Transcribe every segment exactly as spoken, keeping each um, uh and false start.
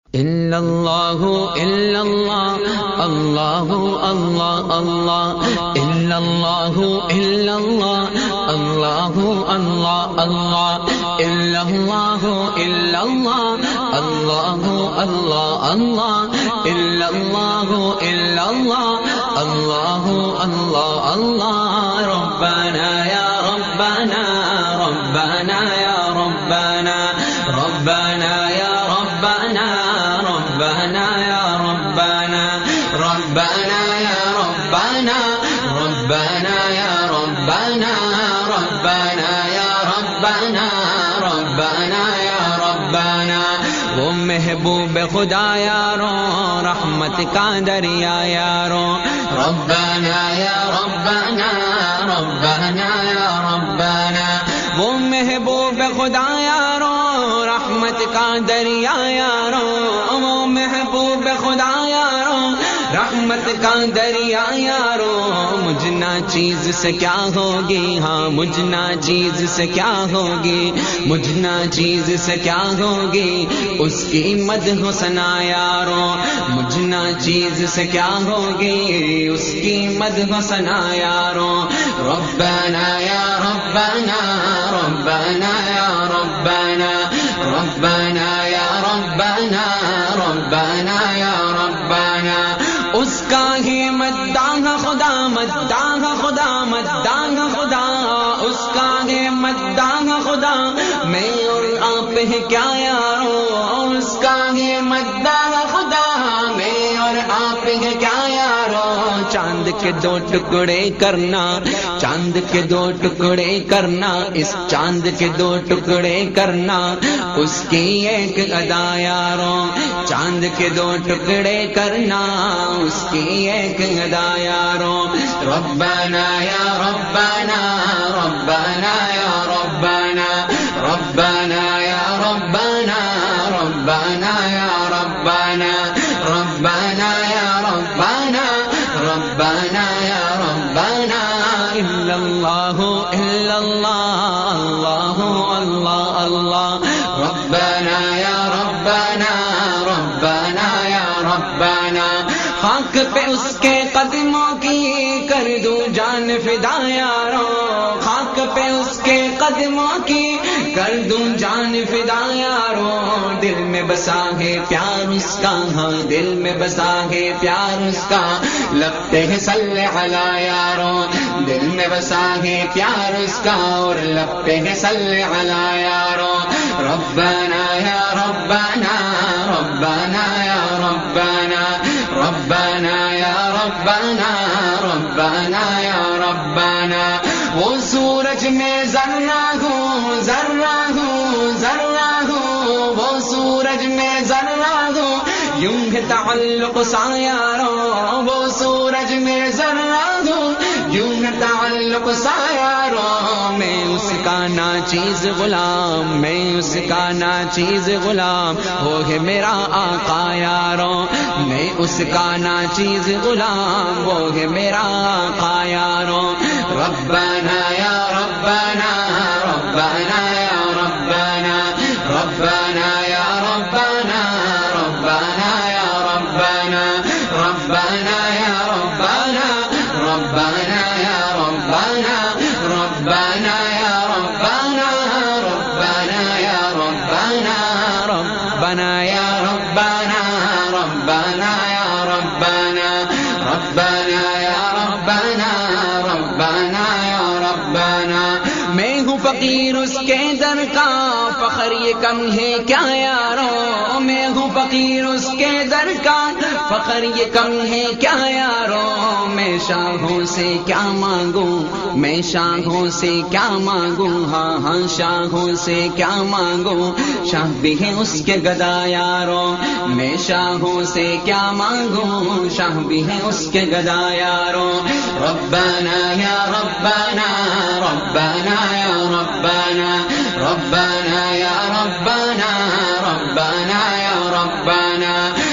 إلا الله إلا الله الله الله الله إلا الله إلا الله الله الله الله إلا الله إلا الله الله الله الله إلا الله إلا الله الله الله الله ربنا يا ربنا ربنا يا ربنا ربنا يا ربنا ربنا يا ربنا ربنا يا ربنا ربنا يا ربنا ربنا يا ربنا ربنا يا ربنا وہ محبوب خدا یارو رحمت کا دریا یارو ربنا یا ربنا ربنا یا ربنا وہ محبوب خدا یارو رحمت کا دریا یارو وہ محبوب خدا یارو رحمت کا دریا یارو مجھنا چیز سے کیا ہوگی ہاں مجھنا چیز سے کیا ہوگی مجھنا چیز سے کیا ہوگی اس کی مدح و ثنا یارو مجھنا چیز سے کیا ہوگی اس کی مدح و ثنا یارو ربنا یا ربنا ربنا یا ربنا ربنا یا ربنا ربنا یا ربنا اس کا ہی مداح خدا مداح خدا مداح خدا اس کا ہی مداح خدا میں اور آپ ہے کیا یارو اس کا ہی مداح خدا میں اور آپ ہے کیا یارو چاند کے دو ٹکڑے کرنا چاند کے دو ٹکڑے کرنا اس چاند کے دو ٹکڑے کرنا اس کی ایک ادا یارو چاند کے دو ٹکڑے کرنا اس کی ایک ادا یارو ربنا یا ربنا ربنا یا ربنا ربنا یا ربنا ربنا یا ربنا ربنا یا ربنا ربنا یا ربنا الا اللہ الا اللہ اللہ اللہ اللہ ربنا یا ربنا ربنا یا ربنا خاک پہ اس کے قدموں کی کر دوں جان فدا یارو خاک پہ اس کے قدموں کی کر دوں جان فدا یارو دل میں بسا ہے پیار اس کا ہاں دل میں بسا ہے پیار اس کا لگتے ہیں صلی علی یارو دل میں بسا ہے پیار اس کا اور لگتے ہیں صلی علی یارو ربنا یا ربنا ربنا یا ربنا ربنا یا ربنا ربنا یا ربنا وہ سورج میں ذرہ ہوں ذرہ ہوں ذرہ ہوں وہ سورج میں ذرہ ہوں یوں ہے تعلق سا یارو وہ سورج میں ذرہ ہوں یوں ہے تعلق سا یارو میں اس کا نا چیز غلام میں اس کا نا چیز غلام وہ ہے میرا آقا یارو میں اس کا نا چیز غلام وہ ہے میرا آقا یارو ربنا یا ربنا ربنا یا ربنا ربنا یا ربنا ربنا یا ربنا ربنا یا ربنا ربنا یا ربنا ربنا یا ربنا ربنا یا ربنا ربنا یا ربنا ربنا یا ربنا ربنا یا ربنا ربنا یا ربنا میں ہوں فقیر اس کے در کا فخر یہ کم ہے کیا یارو میں ہوں فقیر اس کے در کا فخر یہ کم ہے کیا یارو میں شاہوں سے کیا مانگوں میں شاہوں سے کیا مانگوں ہاں ہاں شاہوں سے کیا مانگوں شاہ بھی ہے اس کے گدا یارو میں شاہوں سے کیا مانگوں شاہ بھی ہے اس کے گدا یارو ربنا یا ربنا ربنا یا ربنا ربنا یا ربنا ربنا یا ربنا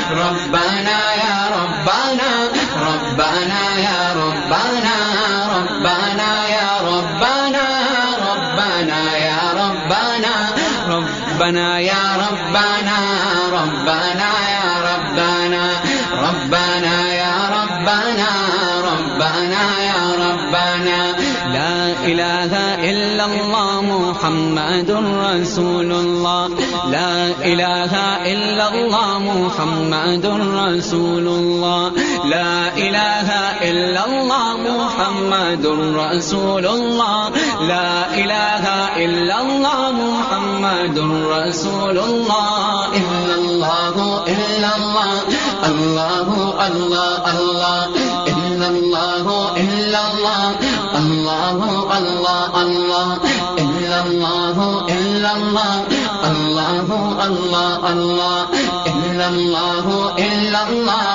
ربنا یا ربنا ربنا یا ربنا ربنا یا ربنا ربنا یا ربنا ربنا یا ربنا ربنا إله إلا الله محمد رسول الله لا إله إلا الله محمد رسول الله لا إله إلا الله محمد رسول الله لا إله إلا الله محمد رسول الله إلا الله إلا الله الله الله الله إلا الله إلا الله الله الله الله إلا الله إلا الله الله الله الله إلا الله إلا الله